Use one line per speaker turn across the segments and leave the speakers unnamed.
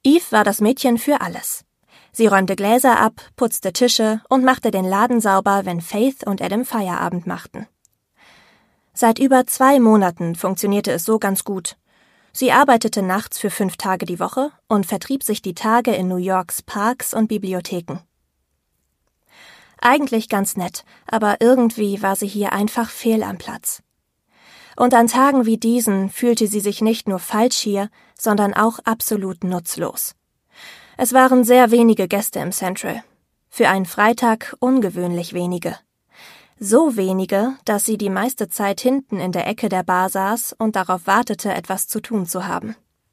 Eve war das Mädchen für alles. Sie räumte Gläser ab, putzte Tische und machte den Laden sauber, wenn Faith und Adam Feierabend machten. Seit über 2 Monaten funktionierte es so ganz gut. Sie arbeitete nachts für 5 Tage die Woche und vertrieb sich die Tage in New Yorks Parks und Bibliotheken. Eigentlich ganz nett, aber irgendwie war sie hier einfach fehl am Platz. Und an Tagen wie diesen fühlte sie sich nicht nur falsch hier, sondern auch absolut nutzlos. Es waren sehr wenige Gäste im Central. Für einen Freitag ungewöhnlich wenige. So wenige, dass sie die meiste Zeit hinten in der Ecke der Bar saß und darauf wartete, etwas zu tun zu haben.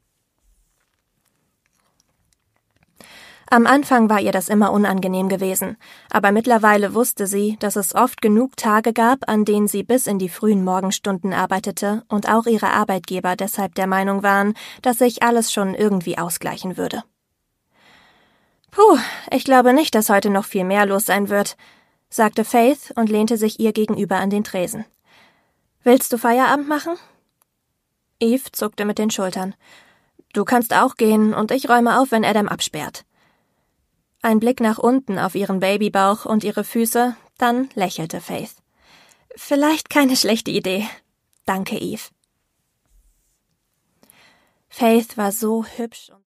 Am Anfang war ihr das immer unangenehm gewesen, aber mittlerweile wusste sie, dass es oft genug Tage gab, an denen sie bis in die frühen Morgenstunden arbeitete und auch ihre Arbeitgeber deshalb der Meinung waren, dass sich alles schon irgendwie ausgleichen würde. »Puh, ich glaube nicht, dass heute noch viel mehr los sein wird«, sagte Faith und lehnte sich ihr gegenüber an den Tresen. »Willst du Feierabend machen?« Eve zuckte mit den Schultern. »Du kannst auch gehen und ich räume auf, wenn Adam absperrt.« Ein Blick nach unten auf ihren Babybauch und ihre Füße, dann lächelte Faith. »Vielleicht keine schlechte Idee. Danke, Eve.« Faith war so hübsch und